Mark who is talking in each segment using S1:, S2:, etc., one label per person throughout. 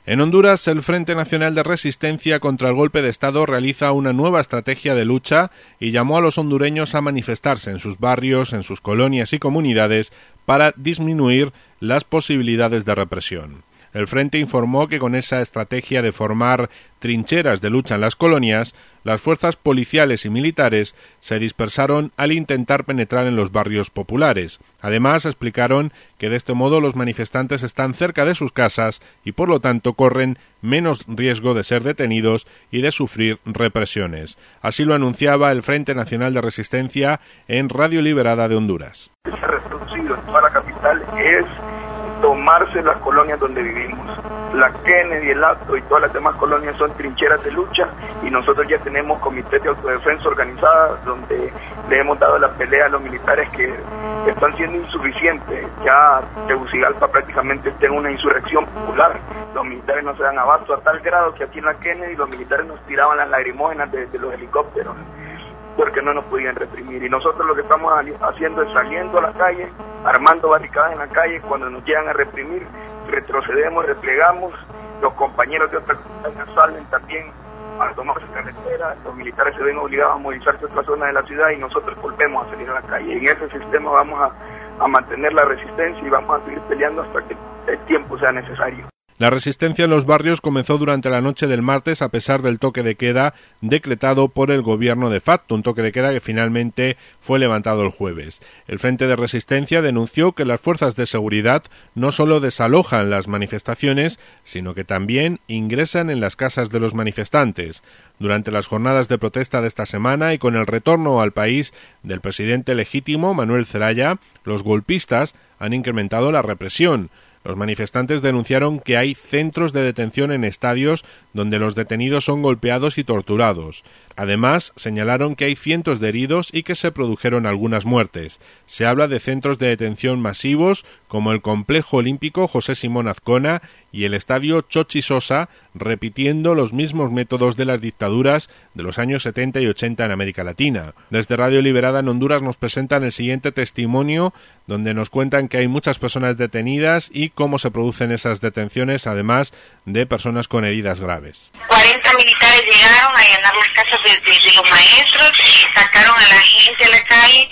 S1: En Honduras, el Frente Nacional de Resistencia contra el Golpe de Estado realiza una nueva estrategia de lucha y llamó a los hondureños a manifestarse en sus barrios, en sus colonias y comunidades para disminuir las posibilidades de represión. El Frente informó que con esa estrategia de formar trincheras de lucha en las colonias, las fuerzas policiales y militares se dispersaron al intentar penetrar en los barrios populares. Además, explicaron que de este modo los manifestantes están cerca de sus casas y por lo tanto corren menos riesgo de ser detenidos y de sufrir represiones. Así lo anunciaba el Frente Nacional de Resistencia en Radio Liberada de Honduras.
S2: Reproducido en toda la capital es tomarse las colonias donde vivimos. La Kennedy, el Alto y todas las demás colonias son trincheras de lucha y nosotros ya tenemos comités de autodefensa organizadas donde le hemos dado la pelea a los militares que están siendo insuficientes. Ya Tegucigalpa prácticamente está en una insurrección popular. Los militares no se dan abasto a tal grado que aquí en la Kennedy los militares nos tiraban las lagrimógenas desde los helicópteros porque no nos podían reprimir. Y nosotros lo que estamos haciendo es saliendo a la calle, armando barricadas en la calle. Cuando nos llegan a reprimir, retrocedemos, replegamos. Los compañeros de otras compañías salen también a tomar su carretera. Los militares se ven obligados a movilizarse a otras zonas de la ciudad y nosotros volvemos a salir a la calle. En ese sistema vamos a mantener la resistencia y vamos a seguir peleando hasta que el tiempo sea necesario.
S1: La resistencia en los barrios comenzó durante la noche del martes a pesar del toque de queda decretado por el gobierno de facto, un toque de queda que finalmente fue levantado el jueves. El Frente de Resistencia denunció que las fuerzas de seguridad no solo desalojan las manifestaciones, sino que también ingresan en las casas de los manifestantes. Durante las jornadas de protesta de esta semana y con el retorno al país del presidente legítimo Manuel Zelaya, los golpistas han incrementado la represión. Los manifestantes denunciaron que hay centros de detención en estadios donde los detenidos son golpeados y torturados. Además, señalaron que hay cientos de heridos y que se produjeron algunas muertes. Se habla de centros de detención masivos como el Complejo Olímpico José Simón Azcona y el Estadio Chochi Sosa, repitiendo los mismos métodos de las dictaduras de los años 70 y 80 en América Latina. Desde Radio Liberada en Honduras nos presentan el siguiente testimonio, donde nos cuentan que hay muchas personas detenidas y cómo se producen esas detenciones, además de personas con heridas graves.
S3: 40 militares llegaron a allanar las casas de los maestros, sacaron a la gente a la calle,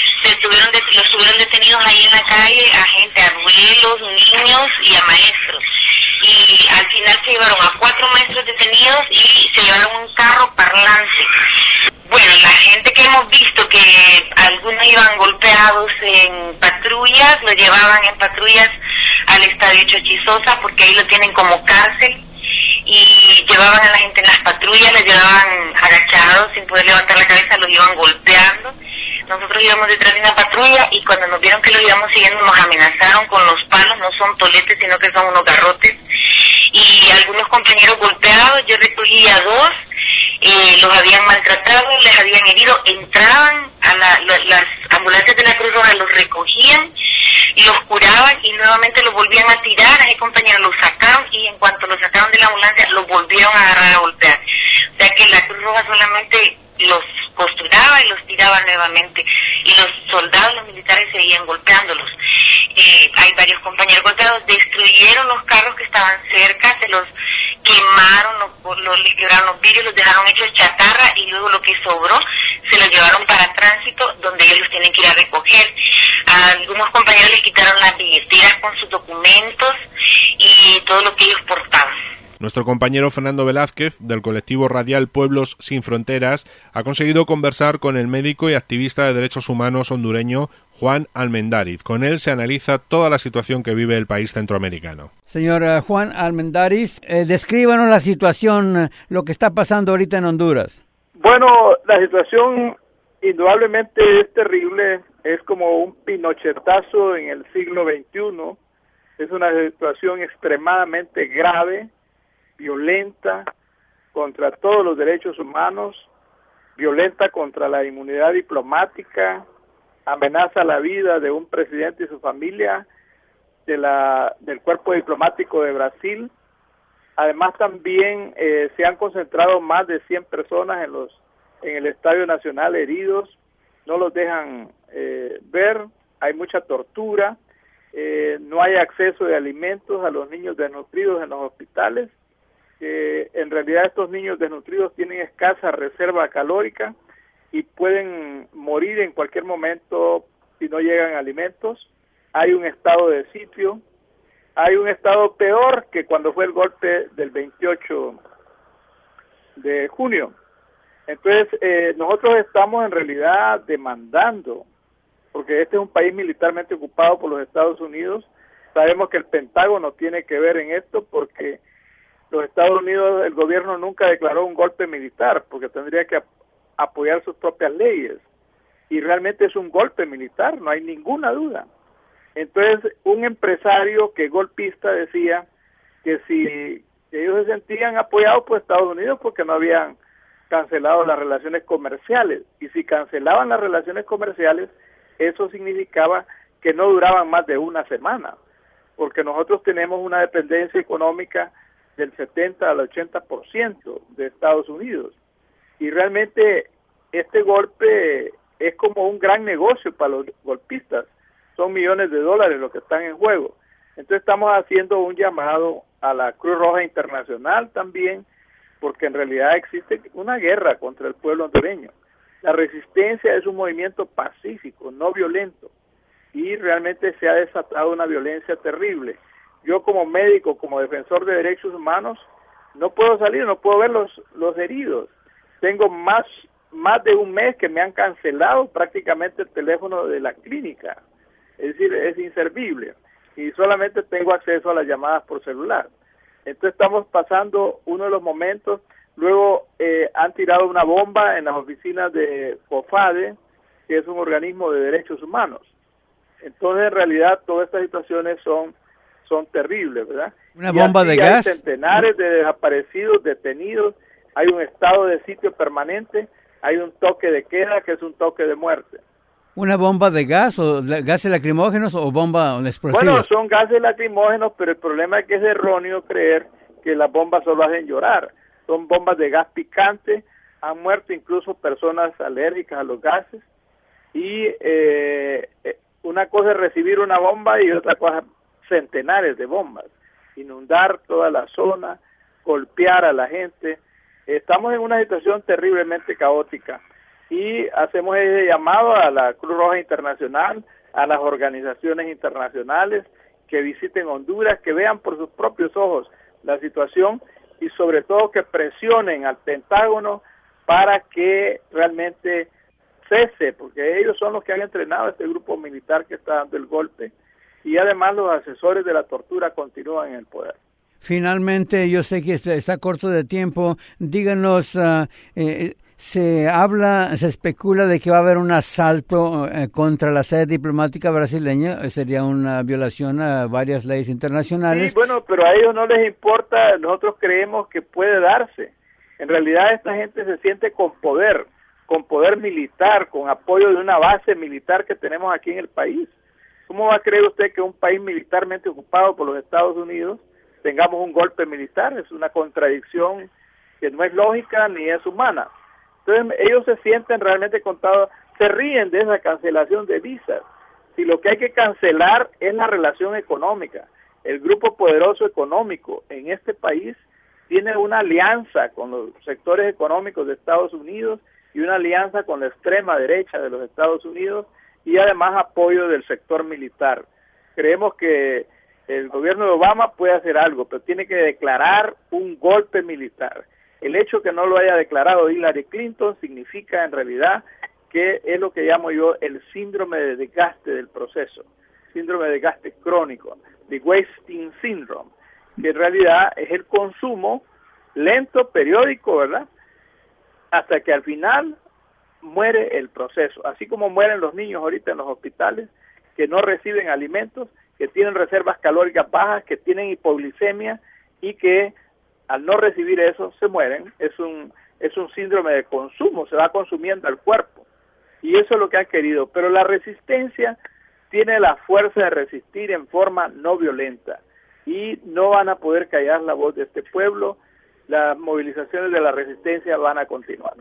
S3: los tuvieron detenidos ahí en la calle, a gente, a abuelos, niños y a maestros. Y al final se llevaron a 4 maestros detenidos y se llevaron un carro parlante. Bueno, la gente que hemos visto que algunos iban golpeados en patrullas, los llevaban en patrullas al estadio Chochi Sosa porque ahí lo tienen como cárcel y llevaban a la gente en las patrullas, les llevaban agachados sin poder levantar la cabeza, los iban golpeando. Nosotros íbamos detrás de una patrulla y cuando nos vieron que los íbamos siguiendo nos amenazaron con los palos, no son toletes sino que son unos garrotes, y algunos compañeros golpeados, yo recogí a 2, los habían maltratado, les habían herido, entraban a las ambulancias de la Cruz Roja, los recogían y los curaban y nuevamente los volvían a tirar, a ese compañero los sacaron y en cuanto los sacaron de la ambulancia los volvieron a agarrar a golpear. O sea que la Cruz Roja solamente los costuraba y los tiraba nuevamente y los soldados, los militares seguían golpeándolos. Hay varios compañeros golpeados, destruyeron los carros que estaban cerca, se los quemaron, les quebraron los vidrios, los dejaron hechos chatarra y luego lo que sobró se los llevaron para tránsito donde ellos los tienen que ir a recoger. A algunos compañeros les quitaron las billeteras con sus documentos y todo lo que ellos portaban.
S1: Nuestro compañero Fernando Velázquez, del colectivo radial Pueblos Sin Fronteras, ha conseguido conversar con el médico y activista de derechos humanos hondureño Juan Almendáriz. Con él se analiza toda la situación que vive el país centroamericano.
S4: Señor Juan Almendáriz, descríbanos la situación, lo que está pasando ahorita en Honduras.
S5: Bueno, la situación indudablemente es terrible, es como un pinochetazo en el siglo XXI, es una situación extremadamente grave, violenta contra todos los derechos humanos, violenta contra la inmunidad diplomática, amenaza la vida de un presidente y su familia, del cuerpo diplomático de Brasil. Además también se han concentrado más de 100 personas en el Estadio Nacional heridos, no los dejan ver, hay mucha tortura. no hay acceso de alimentos a los niños desnutridos en los hospitales. En realidad estos niños desnutridos tienen escasa reserva calórica y pueden morir en cualquier momento si no llegan alimentos. Hay un estado de sitio, hay un estado peor que cuando fue el golpe del 28 de junio. Entonces, nosotros estamos en realidad demandando, porque este es un país militarmente ocupado por los Estados Unidos. Sabemos que el Pentágono tiene que ver en esto porque los Estados Unidos, el gobierno nunca declaró un golpe militar, porque tendría que apoyar sus propias leyes. Y realmente es un golpe militar, no hay ninguna duda. Entonces, un empresario que es golpista decía que si ellos se sentían apoyados por Estados Unidos porque no habían cancelado las relaciones comerciales, y si cancelaban las relaciones comerciales, eso significaba que no duraban más de una semana, porque nosotros tenemos una dependencia económica del 70 al 80% de Estados Unidos, y realmente este golpe es como un gran negocio para los golpistas, son millones de dólares los que están en juego. Entonces estamos haciendo un llamado a la Cruz Roja Internacional también, porque en realidad existe una guerra contra el pueblo hondureño. La resistencia es un movimiento pacífico, no violento, y realmente se ha desatado una violencia terrible. Yo como médico, como defensor de derechos humanos, no puedo salir, no puedo ver los heridos. Tengo más de un mes que me han cancelado prácticamente el teléfono de la clínica, es decir, es inservible, y solamente tengo acceso a las llamadas por celular. Entonces estamos pasando uno de los momentos. Luego han tirado una bomba en las oficinas de COFADE, que es un organismo de derechos humanos. Entonces, en realidad, todas estas situaciones son terribles, ¿verdad?
S4: ¿Una bomba de gas?
S5: Hay centenares de desaparecidos, detenidos, hay un estado de sitio permanente, hay un toque de queda, que es un toque de muerte.
S4: ¿Una bomba de gas o gases lacrimógenos o bomba explosiva?
S5: Bueno, son gases lacrimógenos, pero el problema es que es erróneo creer que las bombas solo hacen llorar. Son bombas de gas picante, han muerto incluso personas alérgicas a los gases, y una cosa es recibir una bomba y otra cosa centenares de bombas, inundar toda la zona, golpear a la gente. Estamos en una situación terriblemente caótica y hacemos ese llamado a la Cruz Roja Internacional, a las organizaciones internacionales que visiten Honduras, que vean por sus propios ojos la situación y sobre todo que presionen al Pentágono para que realmente cese, porque ellos son los que han entrenado a este grupo militar que está dando el golpe, y además los asesores de la tortura continúan en el poder.
S4: Finalmente, yo sé que está corto de tiempo, díganos, se especula de que va a haber un asalto contra la sede diplomática brasileña, sería una violación a varias leyes internacionales.
S5: Sí, bueno, pero a ellos no les importa, nosotros creemos que puede darse. En realidad esta gente se siente con poder militar, con apoyo de una base militar que tenemos aquí en el país. ¿Cómo va a creer usted que un país militarmente ocupado por los Estados Unidos tengamos un golpe militar? Es una contradicción que no es lógica ni es humana. Entonces ellos se sienten realmente contados, se ríen de esa cancelación de visas. Si lo que hay que cancelar es la relación económica, el grupo poderoso económico en este país tiene una alianza con los sectores económicos de Estados Unidos y una alianza con la extrema derecha de los Estados Unidos y además apoyo del sector militar. Creemos que el gobierno de Obama puede hacer algo, pero tiene que declarar un golpe militar. El hecho que no lo haya declarado Hillary Clinton significa en realidad que es lo que llamo yo el síndrome de desgaste del proceso, síndrome de desgaste crónico, the wasting syndrome, que en realidad es el consumo lento, periódico, ¿verdad?, hasta que al final muere el proceso, así como mueren los niños ahorita en los hospitales que no reciben alimentos, que tienen reservas calóricas bajas, que tienen hipoglicemia y que al no recibir eso se mueren. Es un síndrome de consumo, se va consumiendo al cuerpo y eso es lo que han querido, pero la resistencia tiene la fuerza de resistir en forma no violenta y no van a poder callar la voz de este pueblo. Las movilizaciones de la resistencia van a continuar.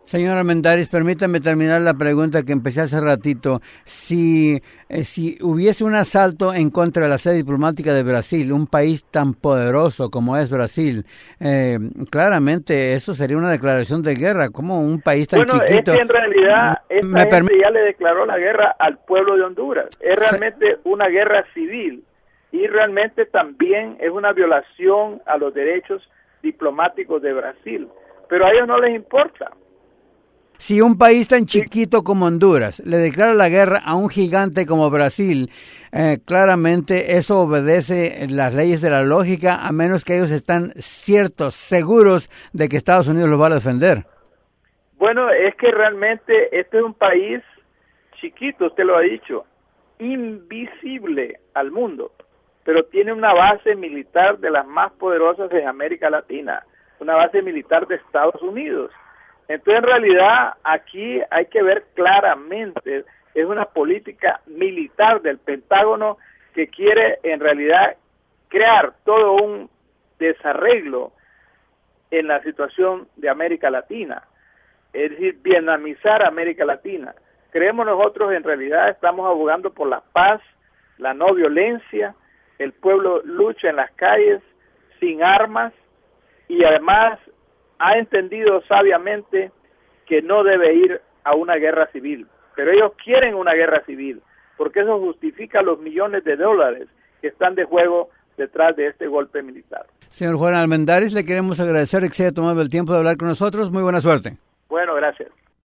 S4: Señor Armendáriz, permítame terminar la pregunta que empecé hace ratito. Si hubiese un asalto en contra de la sede diplomática de Brasil, un país tan poderoso como es Brasil, claramente eso sería una declaración de guerra. ¿Cómo un país tan chiquito?
S5: Bueno, es que en realidad esta gente ya le declaró la guerra al pueblo de Honduras. Es realmente una guerra civil y realmente también es una violación a los derechos diplomáticos de Brasil. Pero a ellos no les importa.
S4: Si un país tan chiquito como Honduras le declara la guerra a un gigante como Brasil, claramente eso obedece las leyes de la lógica, a menos que ellos están seguros de que Estados Unidos los va a defender.
S5: Bueno, es que realmente este es un país chiquito, usted lo ha dicho, invisible al mundo, pero tiene una base militar de las más poderosas de América Latina, una base militar de Estados Unidos. Entonces, en realidad, aquí hay que ver claramente, es una política militar del Pentágono que quiere, en realidad, crear todo un desarreglo en la situación de América Latina, es decir, vietnamizar a América Latina. Creemos nosotros, en realidad, estamos abogando por la paz, la no violencia, el pueblo lucha en las calles, sin armas, y además ha entendido sabiamente que no debe ir a una guerra civil, pero ellos quieren una guerra civil, porque eso justifica los millones de dólares que están de juego detrás de este golpe militar.
S4: Señor Juan Armendáriz, le queremos agradecer que se haya tomado el tiempo de hablar con nosotros. Muy buena suerte.
S5: Bueno, gracias.